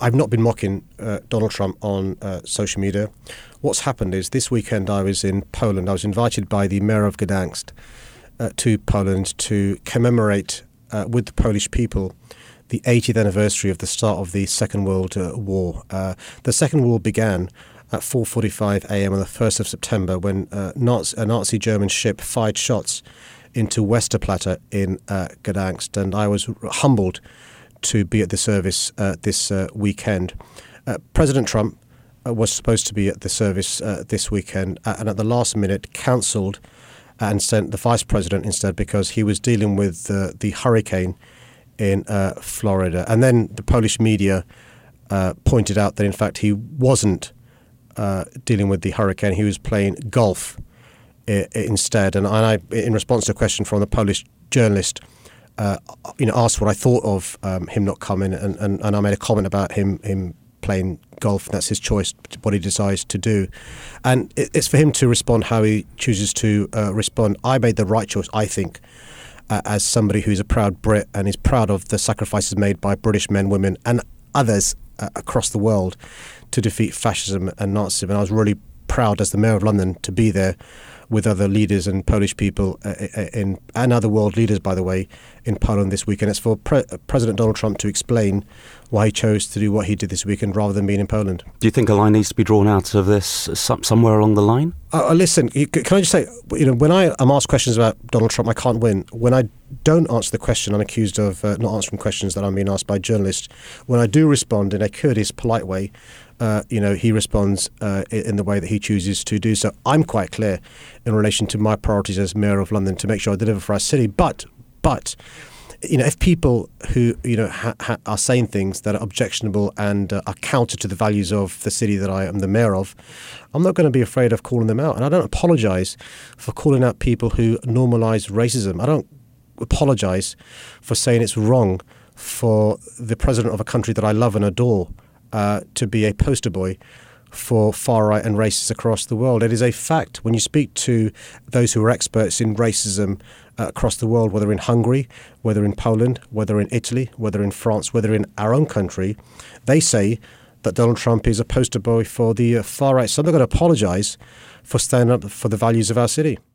I've not been mocking Donald Trump on social media. What's happened is this weekend I was in Poland. I was invited by the mayor of Gdansk to Poland to commemorate with the Polish people the 80th anniversary of the start of the Second World War. The Second War began at 4:45 a.m. on the 1st of September when a Nazi German ship fired shots into Westerplatte in Gdansk, and I was humbled to be at the service this weekend. President Trump was supposed to be at the service this weekend, and at the last minute cancelled and sent the vice president instead because he was dealing with the hurricane in Florida. And then the Polish media pointed out that in fact he wasn't dealing with the hurricane; he was playing golf instead. And I, in response to a question from the Polish journalist, asked what I thought of him not coming, and I made a comment about him playing golf. That's his choice, what he decides to do, and it's for him to respond how he chooses to respond. I made the right choice, I think, as somebody who's a proud Brit and is proud of the sacrifices made by British men, women, and others across the world to defeat fascism and Nazism. And I was really proud as the Mayor of London to be there with other leaders and Polish people and other world leaders, by the way, in Poland this weekend. It's for President Donald Trump to explain why he chose to do what he did this weekend rather than being in Poland. Do you think a line needs to be drawn out of this somewhere along the line? Listen, can I just say, when I am asked questions about Donald Trump, I can't win. When I don't answer the question, I'm accused of not answering questions that I'm being asked by journalists. When I do respond in a courteous, polite way, he responds in the way that he chooses to do so. I'm quite clear in relation to my priorities as Mayor of London to make sure I deliver for our city. But if people who are saying things that are objectionable and are counter to the values of the city that I am the mayor of, I'm not going to be afraid of calling them out. And I don't apologise for calling out people who normalise racism. I don't apologise for saying it's wrong for the president of a country that I love and adore to be a poster boy for far-right and racists across the world. It is a fact. When you speak to those who are experts in racism across the world, whether in Hungary, whether in Poland, whether in Italy, whether in France, whether in our own country, they say that Donald Trump is a poster boy for the far-right. So I'm not going to apologise for standing up for the values of our city.